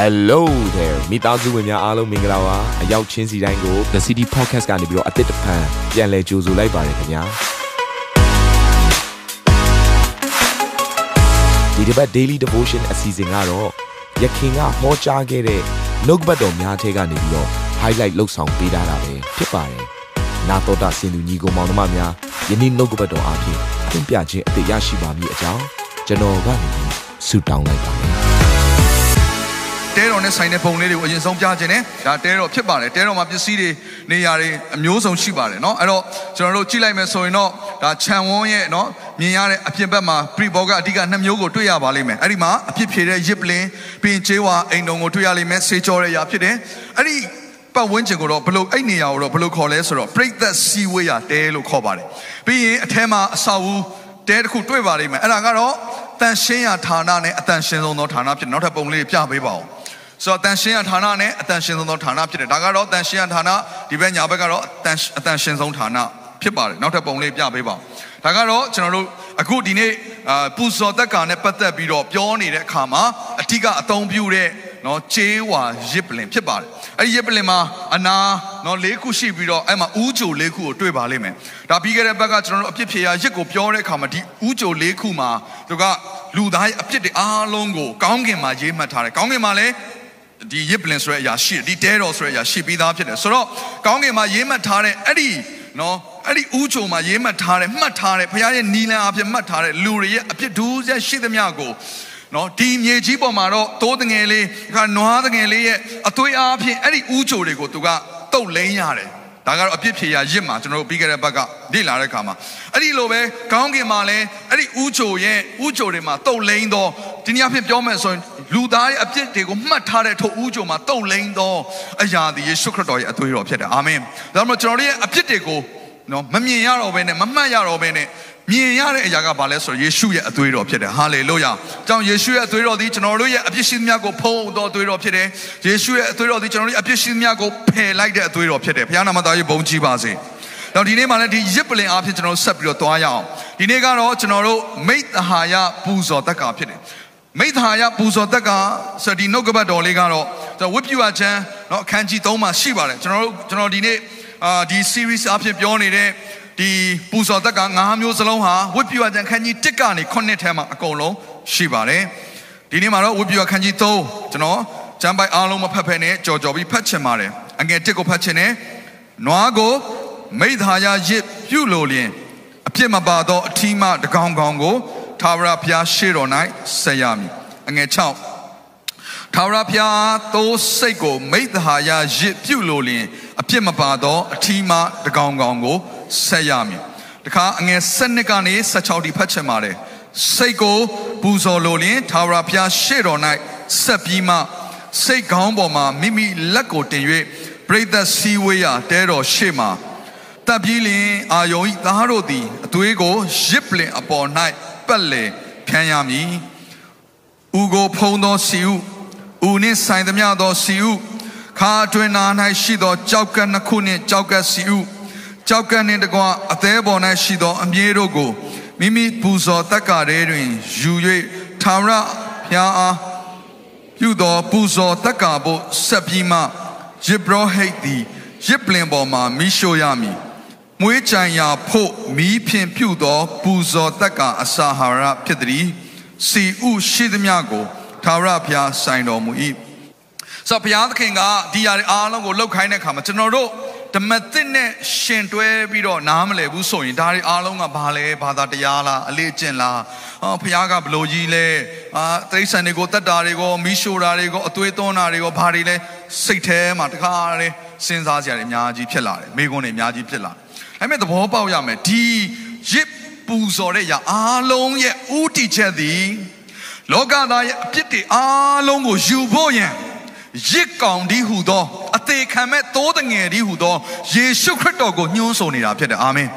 Hello there မိသားစုဝင်များအားလုံးမင်္ဂလာပါအရောက်ချင်းစီတိုင်းကို The City Podcast ကနေပြီးတော့အသစ်တစ်ဖန်ပြန်လည်ကြိုဆိုလိုက်ပါတယ်ခင်ဗျာဒီတစ်ပတ် Daily Devotion အစီအစဉ်ကတော့ယခင်ကဟောကြားခဲ့တဲ့နှုတ်ကပတ်တော်များထဲကနေပြီးတော့ highlight လုပ်ဆောင်ပေးထားတာပဲဖြစ်ပါတယ်နာတော်တာစင်သူညီကောင်မောင်နှမများယနေ့နှုတ်ကပတ်တော်အားဖြင့်သင်ပြခြင်းအသစ်ရရှိပါမည်အကြောင်းကျွန်တော်ကနေဆုတောင်းလိုက်ပါတယ်တဲတော်နဲ့ဆိုင်တဲ့ပုံလေးတွေကိုအရင်ဆုံးပြခြင်းနဲ့ဒါတဲတော်ဖြစ်ပါတယ်တဲတော်မှာပစ္စည်းတွေနေရာတွေအမျိုးစုံရှိပါတယ်เนาะအဲ့တော့ကျွန်တော်တို့ကြည့်လိုက်မယ်ဆိုရင်တော့ဒါခြံဝန်းရဲ့เนาะမြင်ရတဲ့အပြင်ဘက်မှာပရိဘောကအဓိက2မျိုးကိုတွေ့ရပါလိမ့်မယ်အဲ့ဒီမှာအဖြစ်ဖြေတဲ့ရစ်ပလင်ပြင်ကျေးဝါအိမ်တုံကိုတွေ့ရလိမ့်မယ်ဆေးကြောတဲ့ຢာဖြစ်တယ်အဲ့ဒီပတ်ဝန်းကျင်ကိုတော့ဘလို့အဲ့နေရာကိုတော့ဘလို့ခေါ်လဲဆိုတော့ပရိသတ်စီဝေးရတဲလို့ခေါ်ပါတယ်ပြီးရင်အထဲမှာအဆောက်အဦတဲတစ်ခုတွေ့ပါလိမ့်မယ်အဲ့ဒါကတော့တန်ရှင်းရာဌာနနဲ့အတန်ရှင်းဆုံးသောဌာနဖြစ်တယ်နောက်ထပ်ပုံလေးပြပေးပါဦးဆိုတော့တန်ရှင်းရဌာနနဲ့အတန်ရှင်းဆုံးသောဌာနဖြစ်တယ်ဒါကတော့တန်ရှင်းရဌာနဒီဘက်ညာဘက်ကတော့အတန်ရှင်းဆုံးဌာနဖြစ်ပါတယ်နောက်ထပ်ပုံလေးပြပေးပါဒါကတော့ကျွန်တော်တို့အခုဒီနေ့ပူဇော်သက်ကာနဲ့ပတ်သက်ပြီးတော့ပြောနေတဲ့အခါမှာအထူးကအသုံးပြုတဲ့နော်ကျေးဝါရစ်ပလင်ဖြစ်ပါတယ်အဲ့ဒီရစ်ပလင်မှာအနာနော်၄ခုရှိပြီးတော့အဲ့မှာဥကြို၄ခုကိုတွေ့ပါလိမ့်မယ်ဒါပြီးခဲ့တဲ့ဘက်ကကျွန်တော်တို့အပြစ်ဖြေရာရစ်ကိုပြောတဲ့အခါမှာဒီဥကြို၄ခုမှာသူကလူသားရဲ့အပြစ်တွေအားလုံးကိုကောင်းကင်မှာရေးမှတ်ထားတယ်ကောင်းကင်မှာလည်းဒီရစ်ပလင်ဆိုတဲ့အရာရှိဒီတဲတော်ဆိုတဲ့အရာရှိပြီးသားဖြစ်တယ်ဆိုတော့ကောင်းကင်မှာရေးမှတ်ထားတဲ့အဲ့ဒီနော်အဲ့ဒီဥကြုံမှာရေးမှတ်ထားတဲ့မှတ်ထားတဲ့ဘုရားရဲ့နီလန်အဖြစ်မှတ်ထားတဲ့လူတွေရဲ့အဖြစ်ဒုစရိုက်ရှိသမျှကိုနော်ဒီမြေကြီးပေါ်မှာတော့တိုးတငယ်လေးခါနွားတငယ်လေးရဲ့အသွေးအားဖြင့်အဲ့ဒီဥကြုံတွေကိုသူကတုတ်လိမ့်ရတယ်ဒါကတော့အပြစ်ဖြေရာရစ်မှာကျွန်တော်တို့ပြီးခဲ့တဲ့ဘက်ကလေ့လာတဲ့အခါမှာအဲ့ဒီလိုပဲကောင်းကင်မှာလည်းအဲ့ဒီဥကြုံရဲ့ဥကြုံတွေမှာတုတ်လိမ့်တော့ဒီနေ့အဖြစ်ပြောမယ်ဆိုရင်လူသားရဲ့အပြစ်တွေကိုမှတ်ထားတဲ့ထိုဥကြုံမှာတုတ်လိမ့်တော့အရာသည်ယေရှုခရစ်တော်ရဲ့အသွေးတော်ဖြစ်တယ်အာမင်ဒါမှမဟုတ်ကျွန်တော်တို့ရဲ့အပြစ်တွေကိုနော်မမြင်ရတော့ဘဲနဲ့မမှတ်ရတော့ဘဲနဲ့မြင်ရတဲ့အရာကဘာလဲဆိုတော့ယေရှုရဲ့အသွေးတော်ဖြစ်တယ်ဟာလေလုယာ။ကြောင့်ယေရှုရဲ့အသွေးတော်သည်ကျွန်တော်တို့ရဲ့အပြစ်ရှိသမျှကိုဖုံးတော်အသွေးတော်ဖြစ်တယ်။ယေရှုရဲ့အသွေးတော်သည်ကျွန်တော်တို့ရဲ့အပြစ်ရှိသမျှကိုဖယ်လိုက်တဲ့အသွေးတော်ဖြစ်တယ်။ဘုရားနာမတော်ကြီးဘုန်းကြီးပါစေ။တော့ဒီနေ့မှလည်းဒီရစ်ပလင်အားဖြင့်ကျွန်တော်တို့ဆက်ပြီးတော့သွားရအောင်။ဒီနေ့ကတော့ကျွန်တော်တို့မိဿဟာယပူဇော်သက်ကာဖြစ်တယ်။မိဿဟာယပူဇော်သက်ကာဆိုဒီနှုတ်ကပတ်တော်လေးကတော့ကျွန်တော်ဝတ်ပြုအပ်ခြင်းเนาะအခန်းကြီး3မှာရှိပါတယ်။ကျွန်တော်ဒီနေ့ဒီ series အားဖြင့်ပြောနေတဲ့ဒီပူဇော်သက်က9မျိုးစလုံးဟာဝတ်ပြုအပ်ခြင်းခန်းကြီး1ကနေ9ထဲမှာအကုန်လုံးရှိပါတယ်ဒီနေ့မှာတော့ဝတ်ပြုအပ်ခန်းကြီး3ကျွန်တော်ကျမ်းပိုက်အားလုံးမဖတ်ဖက်နဲ့ကြော်ပြီးဖတ်ချင်ပါတယ်အငယ်1ကိုဖတ်ချင်တယ်နွားကိုမိဿဟာယရစ်ပြုလို့လျင်အပြစ်မပါသောအထီးမတကောင်ကောင်ကိုထာဝရဘုရားရှေ့တော်၌ဆက်ရမည်အငယ်6ထာဝရဘုရားသိုးစိတ်ကိုမိဿဟာယရစ်ပြုလို့လျင်အပြစ်မပါသောအထီးမတကောင်ကောင်ကိုဆက်ရမည်တခါအငယ်7ကနေ16ဒီဖတ်ချင်ပါတယ်စိတ်ကိုပူဇော်လိုလျင်ထာဝရဘုရားရှေ့တော်၌ဆက်ပြီးမှစိတ်ကောင်းပေါ်မှာမိမိလက်ကိုတင်၍ပရိသတ်စည်းဝေးရာတဲတော်ရှေ့မှာတပ်ပြီးလျင်အာယုန်၏သားတို့သည်အသွေးကိုရစ်ပလင်အပေါ်၌ပတ်လေဖြန်းရမည်ဥကိုဖုံးသောစီဥဥနှင့်ဆိုင်သမျှသောစီဥခါအတွင်နာ၌ရှိသောကြောက်ကပ်နှစ်ခုနှင့်ကြောက်ကပ်စီဥကြောက်ကနှင့်တကွအသေးပေါ်၌ရှိသောအမြဲတို့ကိုမိမိပူဇော်သက်ကာထဲတွင်ယူ၍ထာဝရဘုရားအားပြုသောပူဇော်သက်ကာဘို့ဆက်ပြီးမှယစ်ဘရဟိတ်သည်ရစ်ပလင်ပေါ်မှာမိရှို့ရမည်မွေးကြံရာဖို့မီးဖြင့်ပြုသောပူဇော်သက်ကာအစာဟာရဖြစ်သည်စီဥရှိသမျှကိုထာဝရဘုရားဆိုင်တော်မူ၏ဆိုဘုရားသခင်ကဒီຢာတွေအားလုံးကိုလှုပ်ခိုင်းတဲ့အခါမှာကျွန်တော်တို့ဓမ္မသစ်နဲ့ရှင်တွဲပြီးတော့နားမလည်ဘူးဆိုရင်ဒါတွေအားလုံးကဘာလဲဘာသာတရားလားအလေးကျင့်လားဘုရားကဘလို့ကြီးလဲတိရစ္ဆာန်တွေကိုတတ်တာတွေကိုမီးရှို့တာတွေကိုအသွေးသွန်းတာတွေကိုဘာတွေလဲစိတ်ထဲမှာတခါတည်းစဉ်းစားစရာတွေအများကြီးဖြစ်လာတယ်မိကွန်းတွေအများကြီးဖြစ်လာတယ်ဒါပေမဲ့သဘောပေါက်ရမယ်ဒီရစ်ပူဇော်တဲ့ຢာအားလုံးရဲ့ဥတီချက်သည်လောကသားရဲ့အပြစ်တွေအားလုံးကိုယူဖို့ရန်ရစ်ကောင်ဒီဟူသောအသေးခံမဲ့သိုးတငယ်ဒီဟူသောယေရှုခရစ်တော်ကိုညွှန်းဆိုနေတာဖြစ်တယ်အာမင်။အဲကြောင့်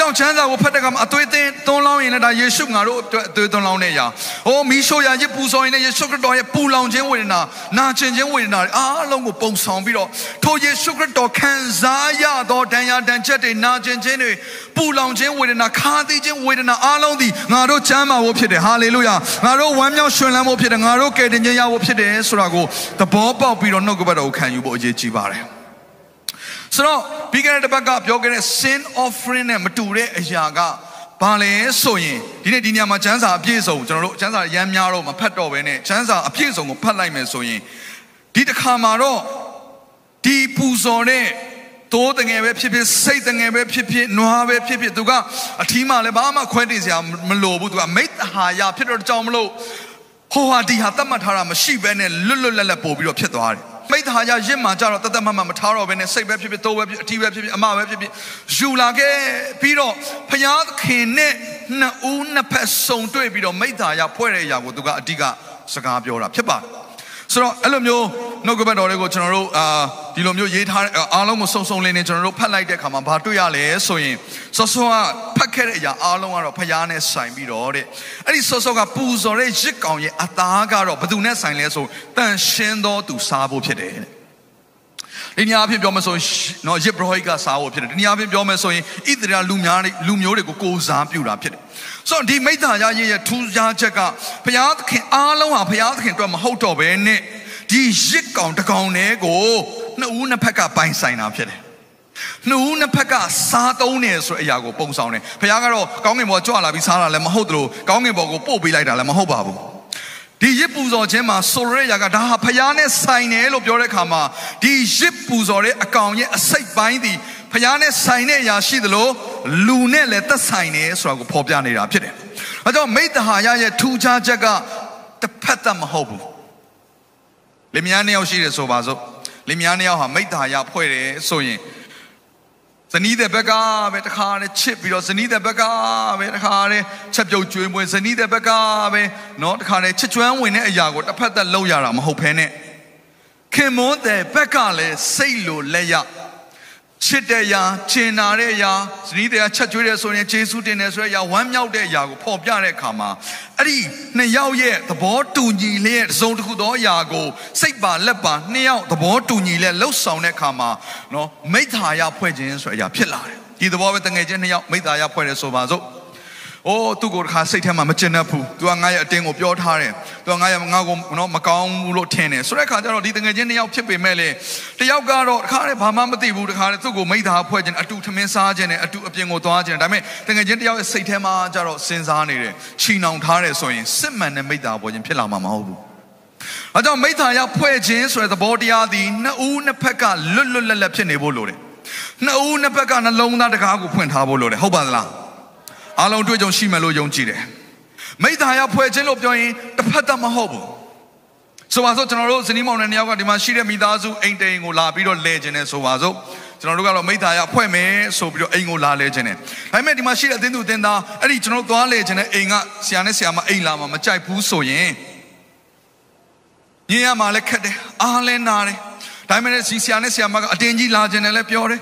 ကြောင့်ချမ်းသာကိုဖတ်တဲ့အခါမှာအသွေးသွန်းလောင်းရင်လည်းဒါယေရှုငါတို့အတွက်အသွေးသွန်းလောင်းတဲ့အရာမီးရှို့ရာရစ်ပူဇော်ရင်လည်းယေရှုခရစ်တော်ရဲ့ပူလောင်ခြင်းဝေဒနာနာကျင်ခြင်းဝေဒနာအားလုံးကိုပုံဆောင်ပြီးတော့ထိုယေရှုခရစ်တော်ခံစားရသောဒဏ်ရာဒဏ်ချက်တွေနာကျင်ခြင်းတွေပူလောင်ခြင်းဝေဒနာခါးသီးခြင်းဝေဒနာအားလုံးဒီငါတို့ချမ်းသာဖို့ဖြစ်တယ်ဟာလေလုယာငါတို့ဝမ်းမြောက်ရွှင်လန်းဖို့ဖြစ်တယ်ငါတို့ကယ်တင်ခြင်းရဖို့ဖြစ်တယ်ဆိုတာကိုသဘောပေါက်ပြီးတော့နှုတ်ကပတ်တော်ကိုခံယူဖို့အရေးကြီးပါတယ်ဆိုတော့ပြီးခဲ့တဲ့တစ်ပတ်ကပြောခဲ့တဲ့ sin offering နဲ့မတူတဲ့အရာကဘာလဲဆိုရင်ဒီနေ့ဒီညမှာကျမ်းစာအပြည့်စုံကျွန်တော်တို့ကျမ်းစာရမ်းများတော့မဖတ်တော့ဘဲနဲ့ကျမ်းစာအပြည့်စုံကိုဖတ်လိုက်မယ်ဆိုရင်ဒီတစ်ခါမှာတော့ဒီပူဇော်တဲ့တိုးတငယ်ပဲဖြစ်ဖြစ်စိတ်တငယ်ပဲဖြစ်ဖြစ်နွားပဲဖြစ်ဖြစ်သူကအထီးမှလည်းဘာမှခွဲတင်စရာမလိုဘူးသူကမိတ္တဟာယဖြစ်တော့ကြောင်မလို့ဟိုဟာဒီဟာတတ်မှတ်ထားတာမရှိဘဲနဲ့လွတ်လွတ်လပ်လပ်ပို့ပြီးတော့ဖြစ်သွားတယ်မိတ္တဟာယရစ်မှာကြတော့တတ်မှတ်မထားတော့ဘဲနဲ့စိတ်ပဲဖြစ်ဖြစ်တိုးပဲဖြစ်အထီးပဲဖြစ်ဖြစ်အမပဲဖြစ်ဖြစ်ယူလာခဲ့ပြီးတော့ဘုရားသခင်နဲ့နှစ်ဦးနှစ်ဖက်ဆုံတွေ့ပြီးတော့မိတ္တဟာယဖွဲ့တဲ့အရာကိုသူကအဓိကစကားပြောတာဖြစ်ပါတယ်ဆိုတော့အဲ့လိုမျိုးနှုတ်ကပတ်တော်တွေကိုကျွန်တော်တို့ဒီလိုမျိုးရေးထားအားလုံးကိုစုံလင်းနေကျွန်တော်တို့ဖတ်လိုက်တဲ့အခါမှာဘာတွေ့ရလဲဆိုရင်စောစောကဖတ်ခဲ့တဲ့အရာအားလုံးကတော့ဖျားနဲ့ဆိုင်ပြီးတော့တဲ့အဲ့ဒီစောစောကပူဇော်တဲ့ရစ်ကောင်ရဲ့အသားကတော့ဘယ်သူနဲ့ဆိုင်လဲဆိုတန်ရှင်းသောသူစားဖို့ဖြစ်တယ်တဲ့ဒီညအဖြစ်ပြောမယ်ဆိုရင်နော်ရစ်ဘရိုဟိကစားဖို့ဖြစ်တယ်ဒီညအဖြစ်ပြောမယ်ဆိုရင်ဣသရေလလူမျိုးတွေကိုကိုးစားပြုတာဖြစ်တယ်ဆိုတော့ဒီမိတ္တဟာယရဲ့ထူးခြားချက်ကဘုရားသခင်အားလုံးဟာဘုရားသခင်အတွက်မဟုတ်တော့ဘဲနဲ့ဒီရစ်ကောင်တကောင်တည်းကိုနှစ်ဦးနှစ်ဖက်ကပိုင်ဆိုင်တာဖြစ်တယ်နှစ်ဦးနှစ်ဖက်ကစားသုံးတယ်ဆိုတဲ့အရာကိုပုံဆောင်တယ်ဘုရားကတော့ကောင်းကင်ဘောကြွလာပြီးစားတာလည်းမဟုတ်သလိုကောင်းကင်ဘောကိုပို့ပေးလိုက်တာလည်းမဟုတ်ပါဘူးဒီရစ်ပူဇော်ခြင်းမှာဆိုရတဲ့အရာကဒါဟာဘုရားနဲ့ဆိုင်တယ်လို့ပြောတဲ့အခါမှာဒီရစ်ပူဇော်တဲ့အကောင်ရဲ့အစိတ်ပိုင်းဒီဘုရားနဲ့ဆိုင်တဲ့အရာရှိသလိုလူနဲ့လည်းသက်ဆိုင်တယ်ဆိုတာကိုဖော်ပြနေတာဖြစ်တယ်။အဲကြောင့်မိတ္တဟာယရဲ့ထူးခြားချက်ကတစ်ဖက်သက်မဟုတ်ဘူး။လင်မယားနှစ်ယောက်ရှိတယ်ဆိုပါစို့လင်မယားနှစ်ယောက်ဟာမိတ္တဟာယဖွဲ့တယ်ဆိုရင်ဇနီးတဲ့ဘက်ကပဲတခါနဲ့ချစ်ပြီးတော့ဇနီးတဲ့ဘက်ကပဲတခါနဲ့ချက်ပြုတ်ကျွေးမွေးဇနီးတဲ့ဘက်ကပဲเนาะတခါနဲ့ချစ်ကျွမ်းဝင်တဲ့အရာကိုတစ်ဖက်သက်လုပ်ရတာမဟုတ်ဘဲနဲ့ခင်မွန်းတဲ့ဘက်ကလည်းစိတ်လိုလက်ရချစ်တဲ့ရာကျင်နာတဲ့ရာဇနီးတဲ့ချက်ကျွေးတဲ့ဆိုရင်ယေရှုတင်တယ်ဆိုတဲ့အရာဝမ်းမြောက်တဲ့အရာကိုဖော်ပြတဲ့အခါမှာအဲ့ဒီနှစ်ယောက်ရဲ့သဘောတူညီလျက်သုံးတစ်ခုသောအရာကိုစိတ်ပါလက်ပါနှစ်ယောက်သဘောတူညီလျက်လှုပ်ဆောင်တဲ့အခါမှာနော်မိတ္တဟာယဖွဲ့ခြင်းဆိုတဲ့အရာဖြစ်လာတယ်ဒီသဘောပဲတငယ်ချင်းနှစ်ယောက်မိတ္တဟာယဖွဲ့တယ်ဆိုပါစို့သူ့ကိုတခါစိတ်ထဲမှာမကျင်တတ်ဘူးသူကငါရဲ့အတင်းကိုပြောထားတယ်သူကငါကိုနော်မကောင်းဘူးလို့ထင်တယ်ဆိုတဲ့အခါကျတော့ဒီတငယ်ချင်းနှစ်ယောက်ဖြစ်ပေမဲ့လေတယောက်ကတော့တခါတည်းဘာမှမသိဘူးတခါတည်းသူ့ကိုမိတ္တဟာဖွဲ့ခြင်းအတူထမင်းစားခြင်းနဲ့အတူအပြင်ကိုသွားခြင်းဒါပေမဲ့တငယ်ချင်းတယောက်ရဲ့စိတ်ထဲမှာကျတော့စဉ်းစားနေတယ်ချီနှောင်ထားတယ်ဆိုရင်စစ်မှန်တဲ့မိတ္တဟာဖွဲ့ခြင်းဖြစ်လာမှာမဟုတ်ဘူးအဲကြောင့်မိတ္တဟာဖွဲ့ခြင်းဆိုတဲ့သဘောတရားသည်နှစ်ဦးနှစ်ဖက်ကလွတ်လွတ်လပ်လပ်ဖြစ်နေဖို့လိုတယ်နှစ်ဦးနှစ်ဖက်ကနှလုံးသားတကားကိုဖွင့်ထားဖို့လိုတယ်ဟုတ်ပါသလားအားလုံးတွေ့ကြုံရှိမယ်လို့ယုံကြည်တယ်မိတ္တဟာယဖွဲ့ခြင်းလို့ပြောရင်တစ်ဖက်သက်မဟုတ်ဘူးဆိုပါစို့ကျွန်တော်တို့ဇနီးမောင်နှံနှစ်ယောက်ကဒီမှာရှိတဲ့မိသားစုအိမ်တိန်ကိုလာပြီးတော့လဲခြင်းနဲ့ဆိုပါစို့ကျွန်တော်တို့ကတော့မိတ္တဟာယဖွဲ့မယ်ဆိုပြီးတော့အိမ်ကိုလာလဲခြင်းနဲ့ဒါပေမဲ့ဒီမှာရှိတဲ့အသင်းသူအသင်းသားအဲ့ဒီကျွန်တော်တို့သွားလဲခြင်းနဲ့အိမ်ကဆရာနဲ့ဆရာမအိမ်လာမှာမကြိုက်ဘူးဆိုရင်ညင်ရမှာလည်းခက်တယ်အားလည်းနာတယ်ဒါပေမဲ့ဆရာနဲ့ဆရာမကအတင်းကြီးလာခြင်းနဲ့လည်းပြောတယ်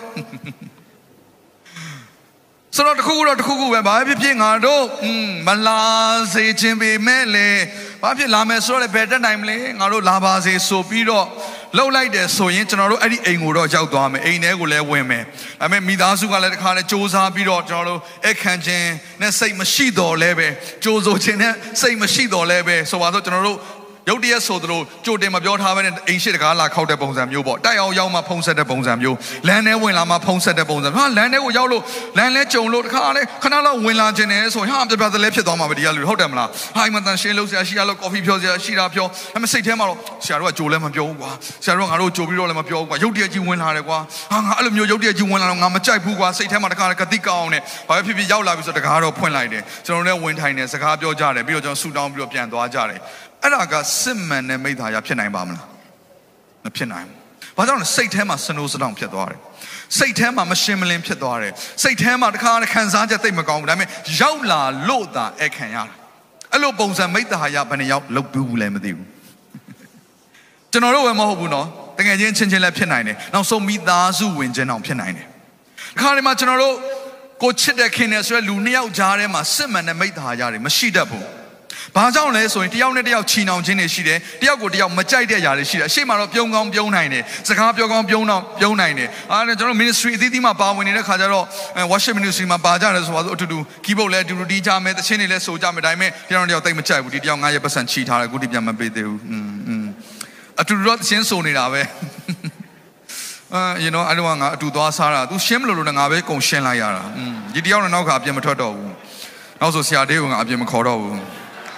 ဆိုတော့တခုခုပဲဘာဖြစ်ဖြစ်ငါတို့မလာစေခြင်းပေမဲ့လေဘာဖြစ်လာမယ်ဆိုတော့ဘယ်တက်နိုင်မလဲငါတို့လာပါစေဆိုပြီးတော့လှုပ်လိုက်တယ်ဆိုရင်ကျွန်တော်တို့အဲ့ဒီအိမ်ကိုတော့ရောက်သွားမယ်အိမ်ထဲကိုလည်းဝင်မယ်ဒါပေမဲ့မိသားစုကလည်းတခါလဲစ조사ပြီးတော့ကျွန်တော်တို့အခန့်ခြင်းနဲ့စိတ်မရှိတော့လဲပဲကြိုးဆိုခြင်းနဲ့စိတ်မရှိတော့လဲပဲဆိုပါတော့ကျွန်တော်တို့ရုပ်တရက်ဆိုသလိုကြိုတင်မပြောထားဘဲနဲ့အိမ်ရှိတကားလာခောက်တဲ့ပုံစံမျိုးပေါ့တိုက်အောင်ရောက်မှဖုံးဆက်တဲ့ပုံစံမျိုးလမ်းထဲဝင်လာမှဖုံးဆက်တဲ့ပုံစံဟာလမ်းထဲကိုရောက်လို့လမ်းလဲကြုံလို့တခါလဲခဏလောက်ဝင်လာခြင်းနဲ့ဆိုရင်ဟာပြပြသလဲဖြစ်သွားမှာပဲဒီကလူဟုတ်တယ်မလားဟာအိမ်မှာတန်ရှင်းလို့ဆရာရှိရလို့ကော်ဖီဖြောစရာရှိတာဖြောဒါပေမဲ့စိတ်ထဲမှာတော့ဆရာတို့ကကြိုလဲမပြောဘူးကွာဆရာတို့ကငါတို့ကြိုပြီးတော့လည်းမပြောဘူးကွာရုပ်တရက်ကြီးဝင်လာတယ်ကွာဟာငါအဲ့လိုမျိုးရုပ်တရက်ကြီးဝင်လာတော့ငါမကြိုက်ဘူးကွာစိတ်ထဲမှာတခါလဲကတိကောင်းနဲ့ဘာပဲဖြစ်ဖြစ်ရောက်လာပြီဆိုတကားတော့ဖွင့်လိုက်တယ်ကျွန်တော်လည်းဝင်ထိုင်တယ်စကားပြောကြတယ်ပြီးတော့ကျွန်တော်ဆူတောင်းပြီးတော့ပြန်သွားကြတယ်အဲ့ဒါကစစ်မှန်တဲ့မိတ္တဟာယဖြစ်နိုင်ပါမလားမဖြစ်နိုင်ဘူးဘာကြောင့်လဲစိတ်ထဲမှာစနိုးစတောင်ဖြစ်သွားတယ်စိတ်ထဲမှာမရှင်းမလင်းဖြစ်သွားတယ်စိတ်ထဲမှာတခါခံစားချက်သိပ်မကောင်းဘူးဒါပေမဲ့ရောက်လာလို့သာအခံရတာအဲ့လိုပုံစံမိတ္တဟာယဘယ်နှယောက်လုပ်ဘူးလဲမသိဘူးကျွန်တော်တို့ဝယ်မဟုတ်ဘူးနော်တကယ်ချင်းချင်းလည်းဖြစ်နိုင်တယ်နောက်ဆုံးမိသားစုဝင်ခြင်းအောင်ဖြစ်နိုင်တယ်တခါဒီမှာကျွန်တော်တို့ကိုချစ်တဲ့ခင်နဲ့ဆိုရလူနှစ်ယောက်ကြားထဲမှာစစ်မှန်တဲ့မိသားရတယ်မရှိတတ်ဘူး။ဘာကြောင့်လဲဆိုရင်တယောက်နဲ့တယောက်ချီနှောင်ခြင်းတွေရှိတယ်။တယောက်ကိုတယောက်မကြိုက်တဲ့ຢာတွေရှိတယ်။အရှိမတော့ပြုံးကောင်းပြုံးနိုင်တယ်။စကားပြောကောင်းပြုံးနိုင်တယ်။ကျွန်တော် ministry အသီးသီးမှာပါဝင်နေတဲ့ခါကျတော့ worship ministry မှာပါကြတယ်ဆိုတော့အတူတူ keyboard လည်းအတူတူတီးကြမယ်။သချင်းတွေလည်းဆိုကြမယ်။ဒါပေမဲ့တယောက်နဲ့တယောက်တိတ်မကြိုက်ဘူး။ဒီတယောက်ငါရဲ့ပတ်စံချီထားတယ်အခုဒီပြန်မပေးသေးဘူး။အတူတူတော့သချင်းဆိုနေတာပဲ။you know အဲ့တော့ငါအတူသွားစားတာ तू ရှင်းမလို့လို့ငါပဲကုန်ရှင်းလိုက်ရတာဒီတယောက်နဲ့နောက်ခါအပြင်မထွက်တော့ဘူးနောက်ဆိုဆရာတေးကငါအပြင်မခေါ်တော့ဘူး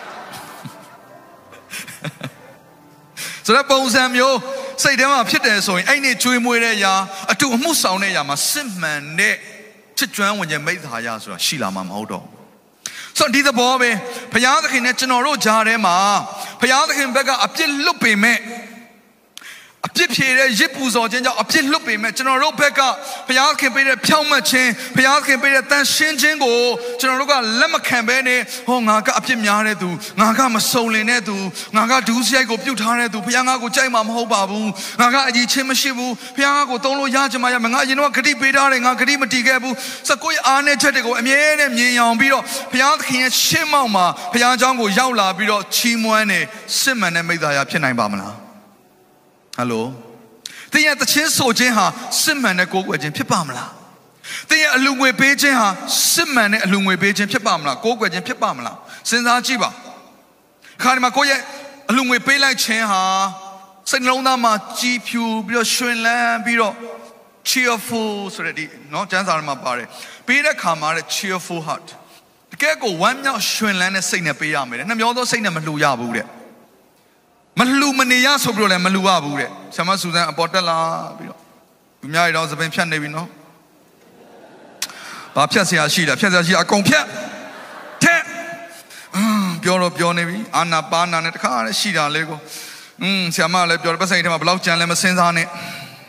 ဆိုတော့ပုံစံမျိုးစိတ်ထဲမှာဖြစ်တယ်ဆိုရင်အဲ့ဒီကျွေးမွေးတဲ့အရာအတူအမှုဆောင်တဲ့အရာမှာစစ်မှန်တဲ့ချစ်ကျွမ်းဝင်ခြင်းမိသားရဆိုတာရှိလာမှာမဟုတ်တော့ဆိုတော့ဒီသဘောပဲဘုရားသခင်နဲ့ကျွန်တော်တို့ကြားထဲမှာဘုရားသခင်ဘက်ကအပြစ်လွတ်ပေမဲ့အပြစ်ဖြေတဲ့ရစ်ပူဇော်ခြင်းကြောင့်အပြစ်လွတ်ပေမဲ့ကျွန်တော်တို့ဘက်ကဘုရားခင်ပေးတဲ့ဖြောင့်မတ်ခြင်းဘုရားခင်ပေးတဲ့တန်ရှင်းခြင်းကိုကျွန်တော်တို့ကလက်မခံဘဲနဲ့ဟောငါကအပြစ်များတဲ့သူငါကမစုံလင်တဲ့သူငါကဒုစရိုက်ကိုပြုတ်ထားတဲ့သူဘုရားငါကိုကြိုက်မှာမဟုတ်ပါဘူးငါကအကြီးချင်းမရှိဘူးဘုရားငါကိုသုံးလို့ရချင်မှရမယ်ငါအရင်တော့ဂတိပေးထားတယ်ငါဂတိမတည်ခဲ့ဘူးစကိုယ်အားနဲ့ချက်တွေကိုအမြဲတမ်းမြင်အောင်ပြီးတော့ဘုရားသခင်ရဲ့ရှေ့မှောက်မှာဘုရားเจ้าကိုရောက်လာပြီးတော့ချီးမွမ်းနေစစ်မှန်တဲ့မိသားရဖြစ်နိုင်ပါမလားဟယ်လိုသင်ရဲ့တခြင်းဆိုခြင်းဟာစစ်မှန်တဲ့ကိုးကွယ်ခြင်းဖြစ်ပါမလားသင်ရဲ့အလူငွေပေးခြင်းဟာစစ်မှန်တဲ့အလူငွေပေးခြင်းဖြစ်ပါမလားကိုးကွယ်ခြင်းဖြစ်ပါမလားစဉ်းစားကြည့်ပါခါဒီမှာကိုယ့်ရဲ့အလူငွေပေးလိုက်ခြင်းဟာစိတ်နှလုံးသားမှာကြည်ဖြူပြီးတော့ရွှင်လန်းပြီးတော့ cheerful ဆိုတဲ့ဒီနော်ကျမ်းစာထဲမှာပါတယ်ပေးတဲ့ခါမှာတဲ့ cheerful heart တကယ်ကိုဝမ်းမြောက်ရွှင်လန်းတဲ့စိတ်နဲ့ပေးရမယ်တဲ့နှမျောသောစိတ်နဲ့မလှူရဘူးတဲ့မလှူမနေရဆိုပြီးတော့လည်းမလှူရဘူးတဲ့ဆရာမဆူဇန်အပေါ်တက်လာပြီးတော့သူများရတော့သပင်ဖြတ်နေပြီနော်ဘာဖြတ်เสียရှိတာဖြတ်เสียရှိအကုန်ဖြတ်တဲ့ပြောတော့ပြောနေပြီအာနာပါနာနဲ့တခါတည်းရှိတာလေးကိုဆရာမလည်းပြောတယ်ပတ်စံထဲမှာဘလောက်ကြံလဲမစင်းစားနဲ့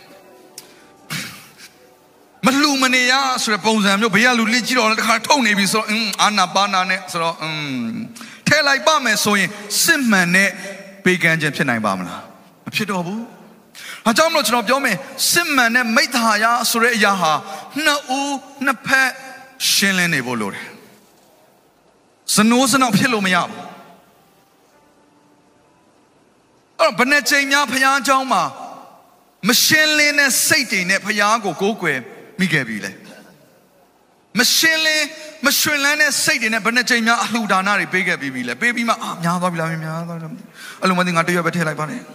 မလှူမနေရဆိုတဲ့ပုံစံမျိုးဘေးကလူလိကြည့်တော့တခါထုတ်နေပြီဆိုတော့အာနာပါနာနဲ့ဆိုတော့ထဲလိုက်ပါမယ်ဆိုရင်စစ်မှန်တဲ့ပေးကမ်းခြင်းဖြစ်နိုင်ပါမလားမဖြစ်တော့ဘူးအကြောင်းမလို့ကျွန်တော်ပြောမယ်စစ်မှန်တဲ့မိသားရဆိုတဲ့အရာဟာနှစ်ဦးနှစ်ဖက်ရှင်းလင်းနေဖို့လိုတယ်စနိုးစနောက်ဖြစ်လို့မရဘူးအဲ့တော့ဘယ်နဲ့ချိန်များဖျားเจ้าမှာမရှင်းလင်းတဲ့စိတ်တွေနဲ့ဖျားကိုကိုးကွယ်မိခဲ့ပြီလေမရှင်းလင်းမရွှင်လန်းတဲ့စိတ်တွေနဲ့ဘယ်နဲ့ချိန်များအလှူဒါနတွေပေးခဲ့ပြီးပြီလဲပေးပြီးမှများသွားပြီလားများသွားတယ်အဲ့လိုမသိငါတရွက်ပဲထည့်လိုက်ပါနဲ့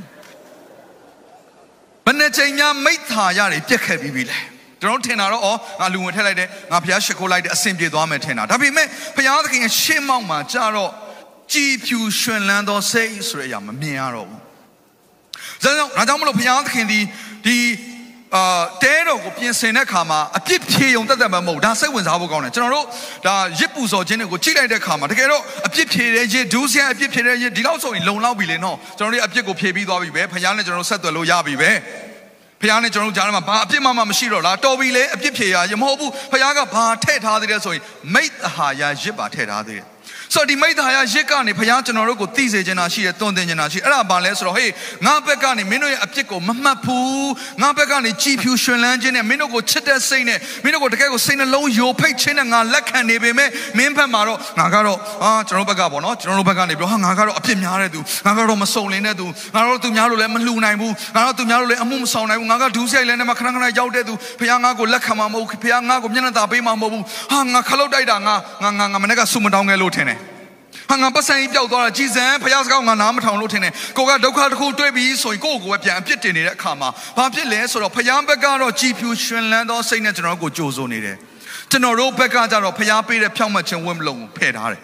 ဘယ်နဲ့ချိန်များမိသားရတွေပြက်ခဲ့ပြီးပြီလဲကျွန်တော်ထင်တာတော့ငါလူဝင်ထည့်လိုက်တယ်ငါဖျားရှိခိုးလိုက်တယ်အဆင်ပြေသွားမယ်ထင်တာဒါပေမဲ့ဘုရားသခင်ရဲ့ရှေ့မှောက်မှာကြာတော့ကြည်ဖြူရွှင်လန်းသောစိတ်ဆိုတဲ့အရာမမြင်ရတော့ဘူးဒါကြောင့်မလို့ဘုရားသခင်ဒီတဲတော်ကိုပြင်ဆင်တဲ့ခါမှာအပြစ်ဖြေုံတက်တက်မဟုတ်ဒါစိတ်ဝင်စားဖို့ကောင်းတယ်ကျွန်တော်တို့ဒါရစ်ပူဇော်ခြင်းတွေကိုကြည့်လိုက်တဲ့ခါမှာတကယ်တော့အပြစ်ဖြေတဲ့ရစ်ဒုစရိုက်အပြစ်ဖြေတဲ့ရစ်ဒီလောက်ဆိုရင်လုံလောက်ပြီလေနော်ကျွန်တော်တို့အပြစ်ကိုဖြေပြီးသွားပြီပဲဖခင်နဲ့ကျွန်တော်တို့ဆက်သွယ်လို့ရပြီပဲဖခင်နဲ့ကျွန်တော်တို့ကြားထဲမှာဘာအပြစ်မှမရှိတော့လားတော်ပြီလေအပြစ်ဖြေရမဟုတ်ဘူးဖခင်ကဘာထည့်ထားသေးတယ်ဆိုရင်မိတ္တဟာယရစ်ပါထည့်ထားသေးတယ်ဆိုတော့ဒီမိတ္တဟာယရစ်ကနေဖခင်ကျွန်တော်တို့ကိုသိစေချင်တာရှိတယ်တွန်းတင်ချင်တာရှိအဲ့ဒါဘာလဲဆိုတော့ဟေးငါဘက်ကနေမင်းတို့ရဲ့အပြစ်ကိုမမှတ်ဘူးငါဘက်ကနေကြည်ဖြူရွှင်လန်းခြင်းနဲ့မင်းတို့ကိုချစ်တဲ့စိတ်နဲ့မင်းတို့ကိုတကယ်ကိုစိတ်နှလုံးယိုဖိတ်ခြင်းနဲ့ငါလက်ခံနေပေမဲ့မင်းဘက်မှာတော့ငါကတော့ကျွန်တော်ဘက်ကပေါ့နော်ကျွန်တော်တို့ဘက်ကနေပြီးငါကတော့အပြစ်များတဲ့သူငါကတော့မစုံလင်တဲ့သူငါတော့သူများလို့လည်းမလှူနိုင်ဘူးငါတော့သူများလို့လည်းအမှုမဆောင်နိုင်ဘူးငါကဒုစရိုက်လည်းနဲ့မခဏခဏရောက်တဲ့သူဖခင်ငါကိုလက်ခံမှာမဟုတ်ဘူးဖခင်ငါကိုမျက်နှာသာပေးမှာမဟုတ်ဘူးငါခလုတ်တိုက်တာငါမနေ့ကဆုမတောင်းခဲ့လို့ထင်တယ်ငါပတ်စံကြီးပျောက်သွားတာကြည်စံဖျားစကားငါနားမထောင်လို့ထင်တယ်ကိုကဒုက္ခတစ်ခုတွေ့ပြီဆိုရင်ကိုယ့်ကိုယ်ပဲပြန်အပြစ်တင်နေတဲ့အခါမှာဘာဖြစ်လဲဆိုတော့ဖျားဘက်ကတော့ကြည်ဖြူရွှင်လန်းသောစိတ်နဲ့ကျွန်တော်တို့ကိုကြိုဆိုနေတယ်ကျွန်တော်တို့ဘက်ကကြတော့ဖျားပေးတဲ့ဖြောင့်မတ်ခြင်းဝတ်မလုံးကိုဖယ်ထားတယ်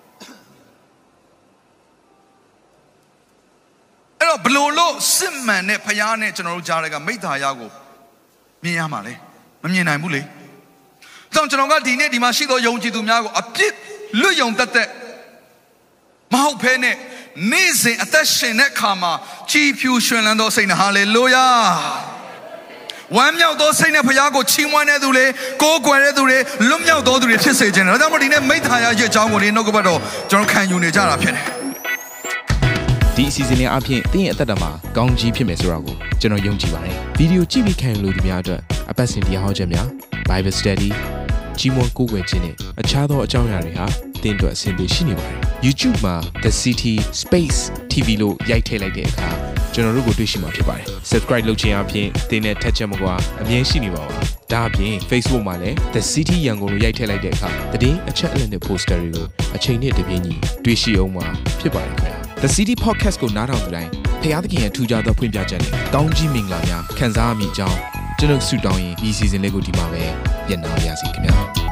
အဲ့တော့ဘလို့စစ်မှန်တဲ့ဖျားနဲ့ကျွန်တော်တို့ကြားတဲ့ကမိသားရကိုမြင်ရမှာလေမမြင်နိုင်ဘူးလေကြောင့်ကျွန်တော်ကဒီနေ့ဒီမှာရှိသောယုံကြည်သူများကိုအပြစ်လွတ်ယုံတတ်တဲ့မဟုတ်ဖဲနဲ့နေ့စဉ်အသက်ရှင်တဲ့အခါမှာကြည်ဖြူရွှင်လန်းသောစိတ်နဲ့ဟာလေလုယာဝမ်းမြောက်သောစိတ်နဲ့ဘုရားကိုချီးမွမ်းတဲ့သူတွေကိုးကွယ်တဲ့သူတွေလွတ်မြောက်သောသူတွေဖြစ်စေခြင်းတယ်ဒါကြောင့်မို့ဒီနေ့မိသားရရဲ့အကြောင်းကိုဒီနှုတ်ကပတ်တော်ကျွန်တော်ခံယူနေကြတာဖြစ်တယ်ဒီအစီအစဉ်လေးအပြင်သင်ရဲ့အသက်တာမှာကောင်းကြီးဖြစ်မယ်ဆိုတာကိုကျွန်တော်ယုံကြည်ပါတယ်ဗီဒီယိုကြည့်ပြီးခံယူလို့ဒီများအတွက်အပတ်စဉ်တရားဟောခြင်းများ Bible Study ကြီးမွန်ကိုးကွယ်ခြင်းနဲ့အခြားသောအကြောင်းအရာတွေဟာတင်းအတွက်အဆင်ပြေရှိနေပါတယ် YouTube မှာ The City Space TV လို့ရိုက်ထည့်လိုက်တဲ့အခါကျွန်တော်တို့ကိုတွေ့ရှိမှာဖြစ်ပါတယ် Subscribe လုပ်ခြင်းအပြင်တင်းနဲ့ထက်ချက်မကွာအမြင်ရှိနေပါပါဒါအပြင် Facebook မှာလည်း The City ရန်ကုန်လို့ရိုက်ထည့်လိုက်တဲ့အခါသတင်းအချက်အလက်နဲ့ poster တွေကိုအချိန်နဲ့တပြေးညီတွေ့ရှိအောင်မှာဖြစ်ပါတယ်ခင်ဗျာ The City Podcast ကိုနားထောင်ကြတိုင်းဖျားသခင်ရဲ့ထူကြသောဖွင့်ပြချက်နဲ့ကောင်းကြီးမင်္ဂလာများခံစားမိအကြောင်းကျွန်တော်ဆုတောင်းရင်ဒီ season လေးကိုဒီမှာပဲညှိနှိုင်းပါရစေခင်ဗျာ